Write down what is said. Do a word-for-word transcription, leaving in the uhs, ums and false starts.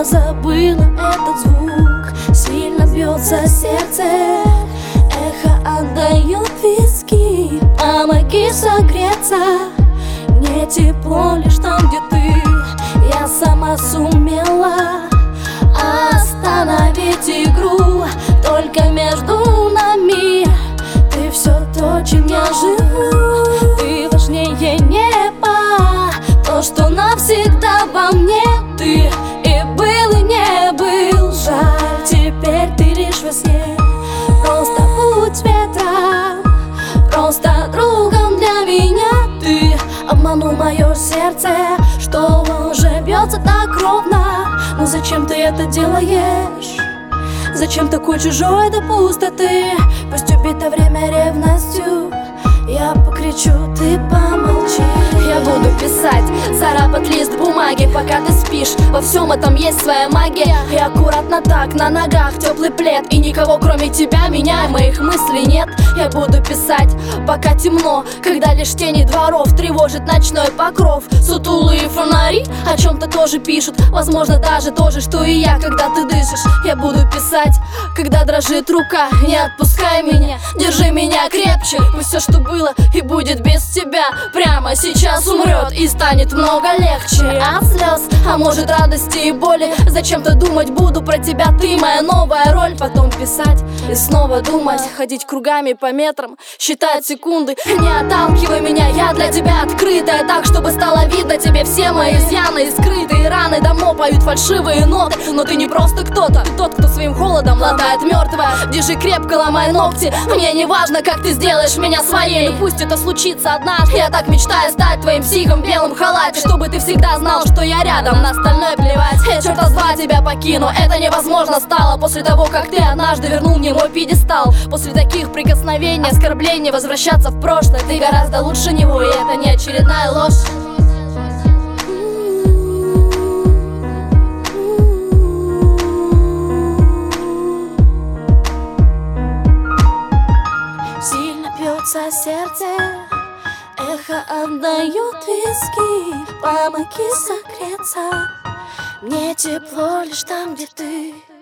забыла этот звук. Сильно бьется сердце, эхо отдает виски. Помоги согреться, мне тепло лишь там, где ты. Я сама сумела остановить игру, только между нами ты все то, чем я живу. Ты важнее неба, то, что навсегда во мне. Ты и был, и не был. Жаль, теперь ты лишь во сне. Просто будь ветром, просто другом для меня. Ты обманул мое сердце, что уже бьется так ровно. Ну зачем ты это делаешь? Зачем такой чужой до пустоты? Пусть убито время ревностью, я покричу, ты помолчи. Я буду писать, царапать лист бумаги, пока ты спишь. Во всем этом есть своя магия. И аккуратно так, на ногах теплый плед. И никого кроме тебя, меня и моих мыслей нет. Я буду писать, пока темно, когда лишь тени дворов тревожит ночной покров. Сутулые фонари о чем-то тоже пишут, возможно даже то же, что и я, когда ты дышишь. Я буду писать, когда дрожит рука. Не отпускай меня, держи меня крепче. Пусть все, что было и будет без тебя, прямо сейчас умрет и станет много легче от слез, а может радости и боли. Зачем-то думать буду про тебя, ты моя новая роль. Потом писать и снова думать, ходить кругами по метрам, считать секунды. Не отталкивай меня, я для тебя открытая, так, чтобы стало видно тебе все мои изъяны и скрытые раны. Давно поют фальшивые ноты, но ты не просто кто-то, ты тот, кто своим холодом латает мертвое. Держи крепко, ломай ногти, мне не важно, как ты сделаешь меня своей. Но пусть это случится однажды, я так мечтаю стать твоим психом в белом халате, чтобы ты всегда знал, что я рядом, на остальное плевать. Я черта с два тебя покину, это невозможно стало после того, как ты однажды вернул мне мой пьедестал. После таких прикосновений, оскорблений возвращаться в прошлое ты гораздо лучше него, и это не очередная ложь. Сильно бьется сердце, эхо отдает виски. Помоги согреться, мне тепло лишь там, где ты.